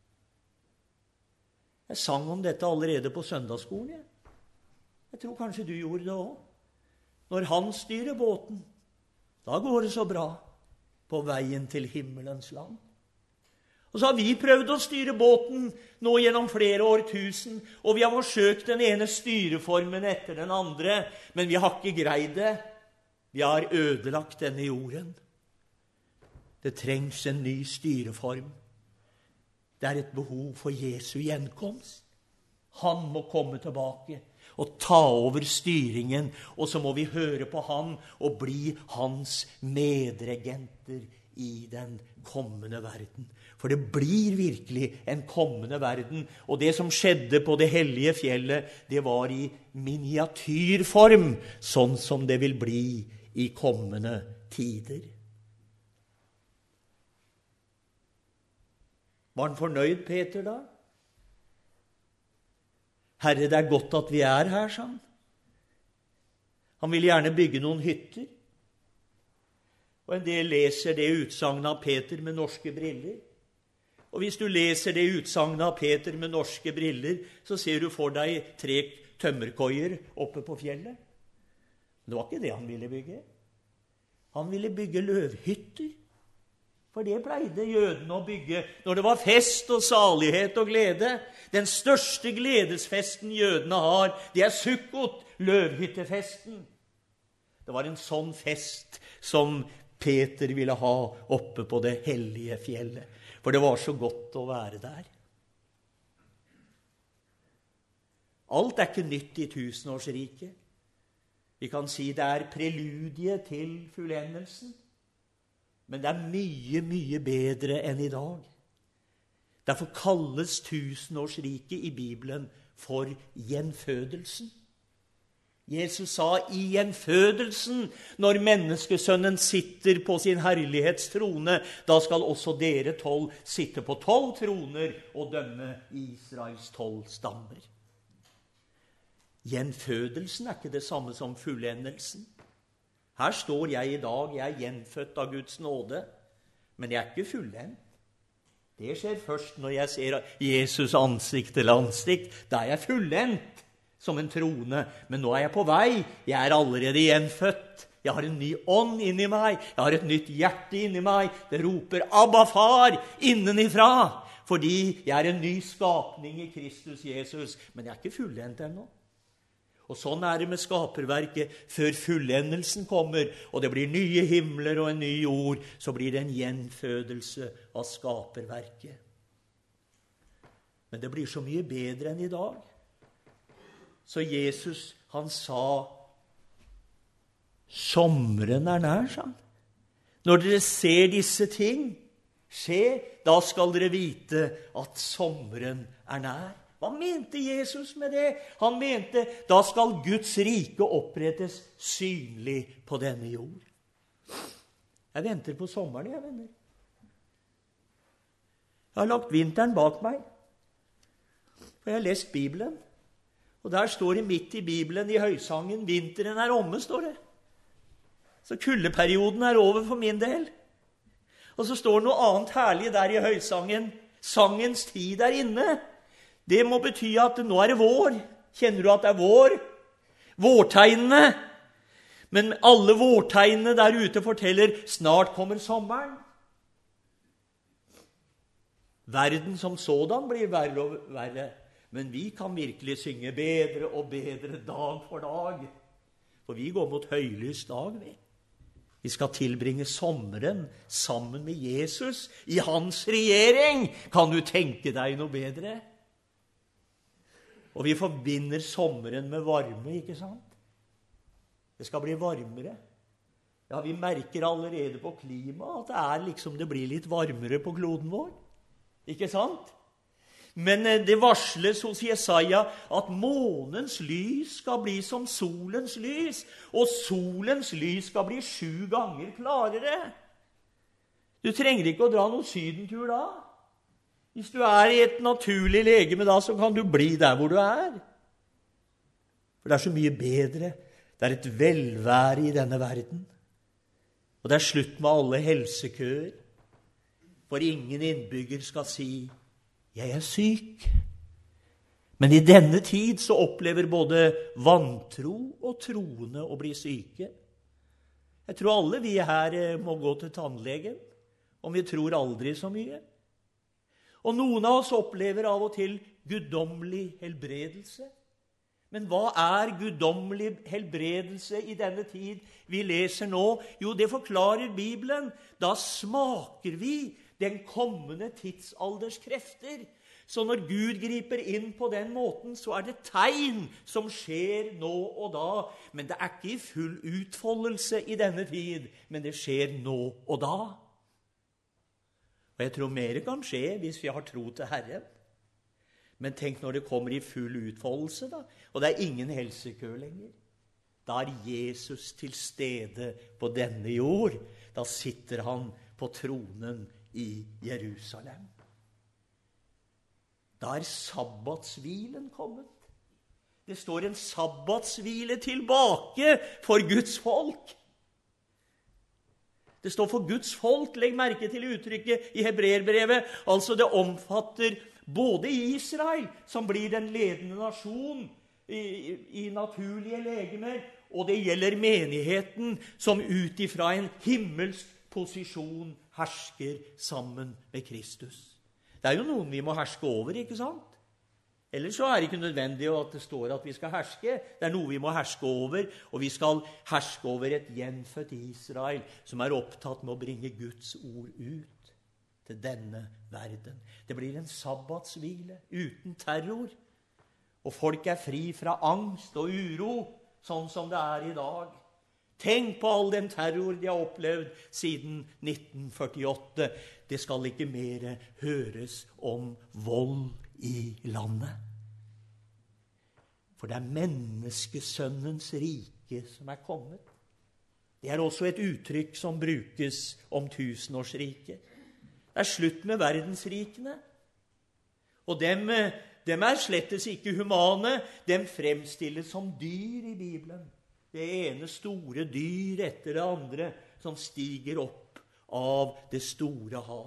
A: Jeg sang om dette allerede på søndagsskolen. Jeg tror kanskje du gjorde det også. Når han styrer båten, da går det så bra på veien til himmelens land. Og så har vi prøvd å styre båten nå gjennom flere årtusen, og vi har forsøkt den ene styreformen etter den andre, men vi har ikke greid det. Vi har ødelagt denne jorden. Det trengs en ny styreform. Det er et behov for Jesu gjenkomst. Han må komme tilbake og ta over styringen, og så må vi høre på han og bli hans medregenter i den kommende verden. For det blir virkelig en kommende verden, og det som skjedde på det hellige fjellet, det var i miniatyrform, sånn som det vil bli i kommende tider. Var han fornøyd, Peter, da? Herre, det godt at vi her, sa han. Han ville gjerne bygge noen hytter. Og en del leser det utsagnet av Peter med norske briller. Og hvis du leser det utsagnet av Peter med norske briller, så ser du for deg 3 tømmerkoier oppe på fjellet. Men det var ikke det han ville bygge. Han ville bygge løvhytter. For det pleide jødene å bygge når det var fest og salighet og glede. Den største gledesfesten jødene har, det Sukkot, løvhyttefesten. Det var en sånn fest som Peter ville ha oppe på det hellige fjellet. For det var så godt å være der. Alt ikke nytt i tusenårsriket. Vi kan si det preludie til fullendelsen. Men det mye, mye bedre enn i dag. Derfor kalles tusenårsriket i Bibelen for gjenfødelsen. Jesus sa i gjenfødelsen, når menneskesønnen sitter på sin herlighetstrone, da skal også dere 12 sitte på 12 troner og dømme Israels 12 stammer. Gjenfødelsen ikke det samme som fullendelsen. Her står jeg i dag, jeg gjenfødt av Guds nåde, men jeg ikke fullendt. Det skjer først når jeg ser Jesus ansikt til ansikt. Da jeg fullendt som en trone, men nå jeg på vei. Jeg allerede gjenfødt. Jeg har en ny ånd inni meg. Jeg har et nytt hjerte inni meg. Det roper Abba, far, innenifra, fordi jeg en ny skapning i Kristus Jesus. Men jeg ikke fullendt ennå. Og sånn det med skaperverket. Før fullendelsen kommer, og det blir nye himler og en ny jord, så blir det en gjenfødelse av skaperverket. Men det blir så mye bedre enn i dag. Så Jesus, han sa, sommeren nær, sa han. Når dere ser disse ting skje, da skal dere vite at sommeren nær. Hva mente Jesus med det? Han mente, da skal Guds rike opprettes synlig på denne jord. Jeg venter på sommeren, jeg venner. Jeg har lagt vinteren bak meg, for jeg har lest Bibelen. Og der står det midt i Bibelen, i høysangen, vinteren omme, står det. Så kuldeperioden over for min del. Og så står det noe annet herlig der i høysangen. Sangens tid inne. Det må bety at nå det vår. Kjenner du at det vår? Vårtegnene. Men alle vårtegnene der ute forteller snart kommer sommeren. Verden som sådan blir verre og verre. Men vi kan virkelig synge bedre og bedre dag for dag. For vi går mot høylys dag, vi. Vi skal tilbringe sommeren sammen med Jesus i hans regjering. Kan du tenke deg noe bedre? Og vi forbinder sommeren med varme, ikke sant? Det skal bli varmere. Ja, vi merker allerede på klimaet at det liksom det blir litt varmere på kloden vår. Ikke sant? Men det varsles hos Jesaja at månens lys skal bli som solens lys, og solens lys skal bli 7 ganger klarere. Du trenger ikke å dra noen sydentur da. Hvis du i et naturlig legeme da, så kan du bli der hvor du For det så mye bedre. Det et velvære i denne verden. Og det slutt med alle helsekøer. For ingen innbygger skal si, jeg syk. Men i denne tid så opplever både vantro og troende å bli syke. Jeg tror alle vi her må gå til tannlegen, om vi tror aldri så mye. Og noen av oss opplever av og til guddommelig helbredelse. Men hva guddommelig helbredelse i denne tid vi leser nå? Jo, det forklarer Bibelen. Da smaker vi den kommende tidsalders krefter. Så når Gud griper inn på den måten, så det tegn som skjer nå og da. Men det ikke i full utfoldelse i denne tid, men det skjer nå og da. Og jeg tror mer kan skje hvis vi har tro til Herren. Men tenk når det kommer i full utfoldelse da, og det ingen helsekø lenger. Da Jesus til stede på denne jord. Da sitter han på tronen i Jerusalem. da sabbatshvilen kommet. Det står en sabbatshvile tilbake for Guds folk. Det står for Guds folk, legg merke til uttrykket i Hebreerbrevet. Altså det omfatter både Israel, som blir den ledende nasjon i naturlige legemer, og det gjelder menigheten, som ut ifra en himmelsk posisjon hersker sammen med Kristus. Det er jo noen vi må herske over, ikke sant? Ellers så er det ikke nødvendig at det står at vi skal herske. Det er noe vi må herske over, og vi skal herske over et gjenfødt Israel som er opptatt med å bringe Guds ord ut til denne verden. Det blir en sabbatshvile uten terror, og folk er fri fra angst og uro, sånn som det er i dag. Tenk på all den terror de har opplevd siden 1948. Det skal ikke mer høres om vold i landet. For det er menneskesønnens rike som er kommet. Det er også et uttrykk som brukes om tusenårsriket. Det er slutt med verdensrikene. Og dem er slettes ikke humane. Dem fremstilles som dyr i Bibelen. Det ene store dyr etter det andre som stiger opp av det store hav.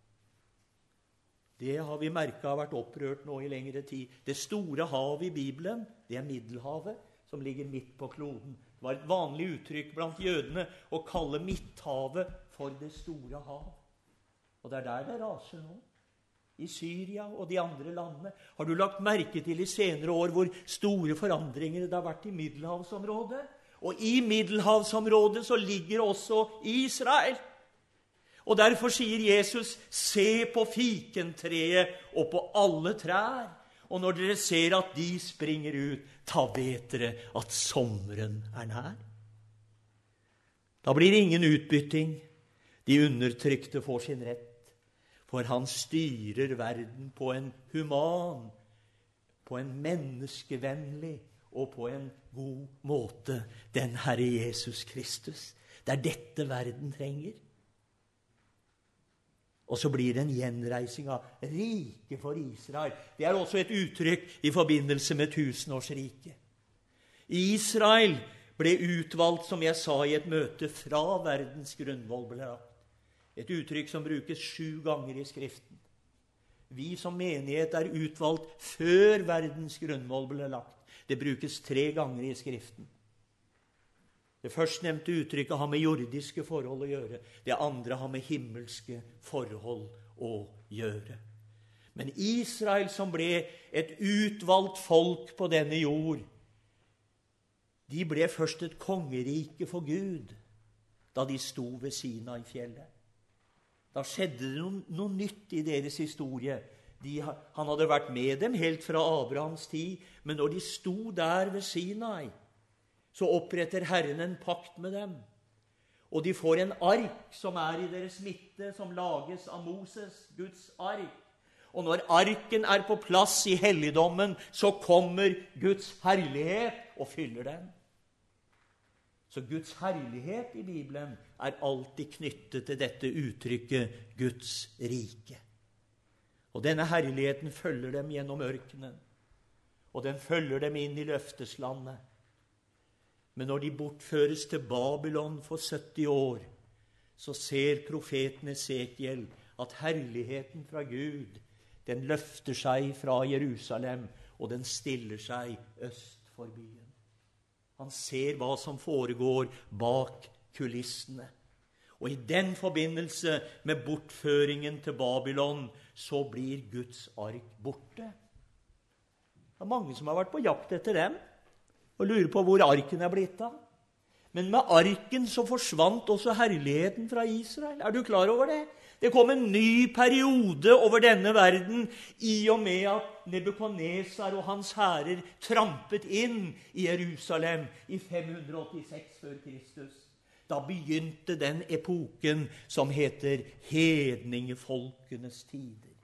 A: Det har vi merket har vært opprørt nå i lengre tid. Det store havet i Bibelen, det er Middelhavet, som ligger midt på kloden. Det var et vanlig uttrykk blant jødene å kalle Midthavet for det store hav. Og det er der det raser nå. I Syria og de andre landene. Har du lagt merke til i senere år hvor store forandringer det har vært i Middelhavsområdet? Og i Middelhavsområdet så ligger også Israel. Og derfor sier Jesus, se på fikentreet og på alle trær. Og når dere ser at de springer ut, ta vet dere at sommeren er nær. Da blir det ingen utbytting. De undertrykte får sin rett. For han styrer verden på en human, på en menneskevennlig og på en god måte. Den Herre Jesus Kristus. Det er dette verden trenger. Og så blir det en gjenreising av riket for Israel. Det er også et uttrykk i forbindelse med tusenårsriket. Israel ble utvalgt, som jeg sa i et møte, fra verdens grunnvoll ble lagt. Et uttrykk som brukes 7 ganger i Skriften. Vi som menighet er utvalgt før verdens grunnvoll ble lagt. Det brukes 3 ganger i Skriften. Det førstnevnte uttrykket har med jordiske forhold å gjøre. Det andre har med himmelske forhold å gjøre. Men Israel, som ble et utvalgt folk på denne jord, de ble først et kongerike for Gud da de sto ved Sinai-fjellet. Da skjedde det noe nytt i deres historie. Han hadde vært med dem helt fra Abrahams tid, men når de sto der ved Sinai, så oppretter Herren en pakt med dem. Og de får en ark som er i deres midte, som lages av Moses, Guds ark. Og når arken er på plass i helligdommen, så kommer Guds herlighet og fyller den. Så Guds herlighet i Bibelen er alltid knyttet til dette uttrykket Guds rike. Og denne herligheten følger dem gjennom ørkenen, og den følger dem inn i løfteslandet. Men når de bortføres til Babylon for 70 år, så ser profeten Esekiel at herligheten fra Gud, den løfter seg fra Jerusalem, og den stiller seg øst for byen. Han ser hva som foregår bak kulissene. Og i den forbindelse med bortføringen til Babylon, så blir Guds ark borte. Det er mange som har vært på jakt etter dem, og lurer på hvor arken er blitt av. Men med arken så forsvant også herligheten fra Israel. Er du klar over det? Det kom en ny periode over denne verden i og med at Nebukadnesar og hans hærer trampet inn i Jerusalem i 586 før Kristus. Da begynte den epoken som heter hedningefolkenes tider.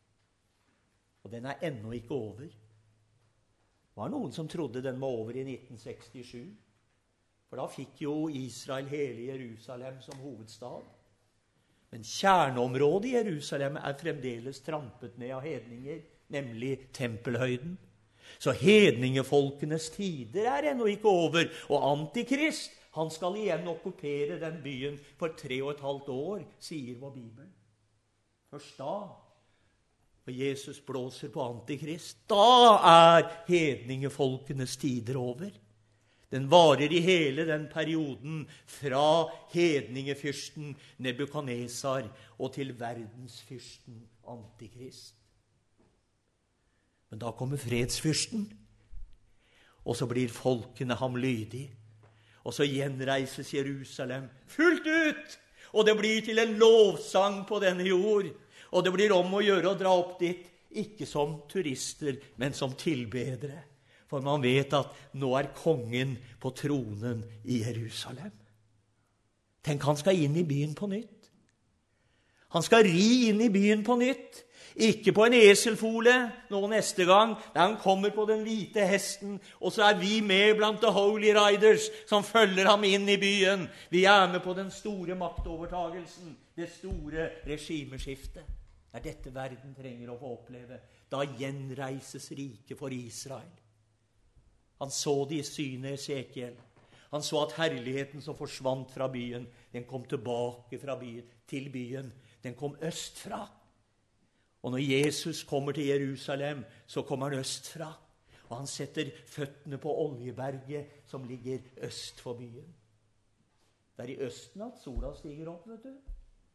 A: Og den er ennå ikke over. Det var noen som trodde den var over i 1967. For da fikk jo Israel hele Jerusalem som hovedstad. Men kjerneområdet i Jerusalem fremdeles trampet ned av hedninger, nemlig tempelhøyden. Så hedningefolkenes tider ennå ikke over, og Antikrist, han skal igjen okkupere den byen for 3,5 år, sier vår Bibel. Først da, og Jesus blåser på Antikrist, da hedningefolkenes tider over. Den varer i hele den perioden fra hedningefyrsten Nebukadnesar og til verdensfyrsten Antikrist. Men da kommer fredsfyrsten, og så blir folkene ham lydig. Og så gjenreises Jerusalem fullt ut, og det blir til en lovsang på denne jord. Og det blir om å gjøre å dra opp dit, ikke som turister, men som tilbedere. For man vet at nå kongen på tronen i Jerusalem. Tenk, han skal inn i byen på nytt. Han skal ri inn i byen på nytt. Ikke på en eselfole nå neste gang, der han kommer på den hvite hesten, og så vi med blant the Holy Riders som følger ham inn i byen. Vi med på den store maktovertagelsen, det store regimeskiftet. Det dette verden trenger å få oppleve. Da gjenreises riket for Israel. Han så det i synet Esekiel. Han så at herligheten som forsvant fra byen, den kom tilbake fra byen, til byen. Den kom østfra. Og når Jesus kommer til Jerusalem, så kommer han østfra. Og han setter føttene på Oljeberget, som ligger øst for byen. Det i østen at sola stiger opp, vet du.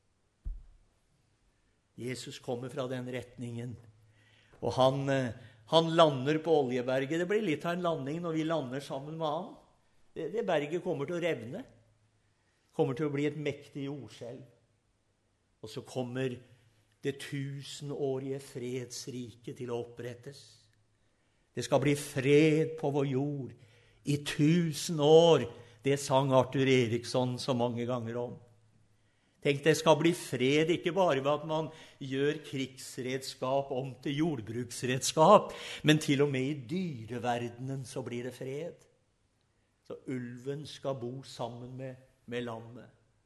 A: Jesus kommer fra den retningen, og han lander på Oljeberget. Det blir litt av en landing når vi lander sammen med han. Det berget kommer til å revne. Kommer til å bli et mektig jordskjelv. Og så kommer det 1000-årige fredsriket til å opprettes. Det skal bli fred på vår jord i 1000 år. Det sang Arthur Eriksson så mange ganger om. Tenk, det skal bli fred ikke bare ved at man gjør krigsredskap om til jordbruksredskap, men til og med i dyreverdenen så blir det fred. Så ulven skal bo sammen med lammet.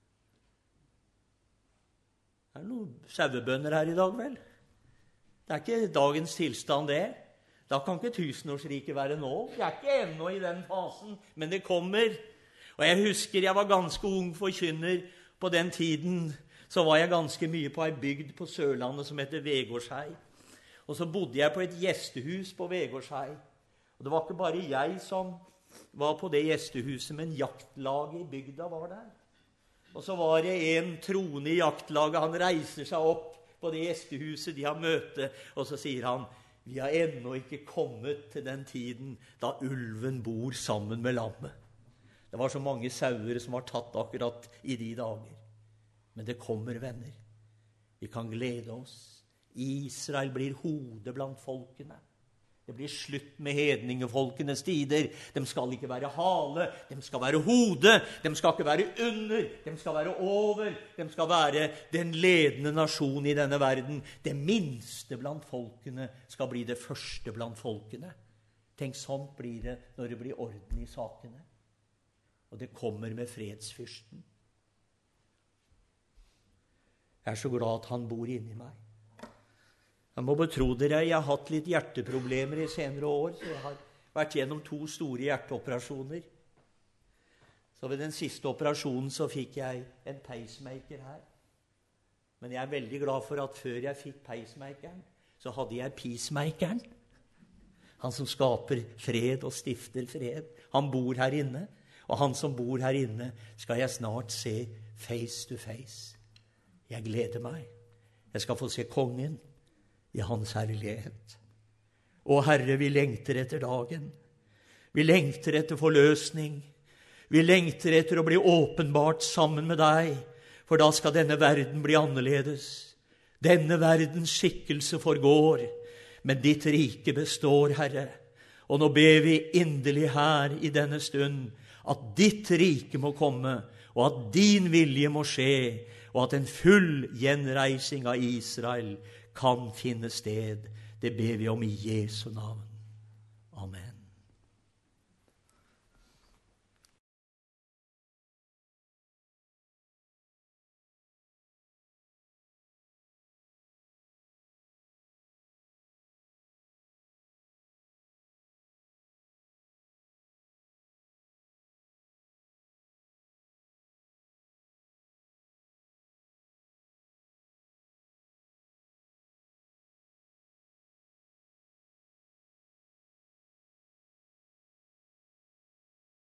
A: Det noen sauebønder her i dag, vel? Det ikke dagens tilstand det. Da kan ikke tusenårsriket være nå. Vi ikke ennå i den fasen, men det kommer. Og jeg husker jeg var ganske ung forkynner. På den tiden så var jeg ganske mye på en bygd på Sørlandet som heter Vegårshei. Og så bodde jeg på et gjestehus på Vegårshei. Og det var ikke bare jeg som var på det gjestehuset, men jaktlaget i bygda var der. Og så var det en troende i jaktlaget, han reiser seg opp på det gjestehuset de har møte, og så sier han, vi har ennå ikke kommet til den tiden da ulven bor sammen med lammet. Det var så mange sauer som var tatt akkurat i de dager. Men det kommer, venner. Vi kan glede oss. Israel blir hodet blant folkene. Det blir slutt med hedningefolkenes tider. De skal ikke være hale, de skal være hode. De skal ikke være under, de skal være over. De skal være den ledende nasjonen i denne verden. Det minste blant folkene skal bli det første blant folkene. Tenk, sånt blir det når det blir orden i sakene. Og det kommer med fredsfyrsten. Jeg så glad at han bor inni meg. Jeg må betro dere, jeg har hatt litt hjerteproblemer i senere år, så jeg har vært gjennom 2 store hjerteoperasjoner. Så ved den siste operasjonen så fikk jeg en pacemaker her. Men jeg veldig glad for at før jeg fikk pacemakeren, så hadde jeg peacemakeren. Han som skaper fred og stifter fred. Han bor her inne. Og han som bor her inne skal jeg snart se face to face. Jeg gleder meg. Jeg skal få se kongen i hans herlighet. Å Herre, vi lengter etter dagen. Vi lengter etter forløsning. Vi lengter etter å bli åpenbart sammen med deg, for da skal denne verden bli annerledes. Denne verdens skikkelse forgår, men ditt rike består, Herre. Og nå ber vi inderlig her i denne stund at ditt rike må komme, og at din vilje må skje, og at en full gjenreising av Israel kan finne sted. Det ber vi om i Jesu navn. Amen.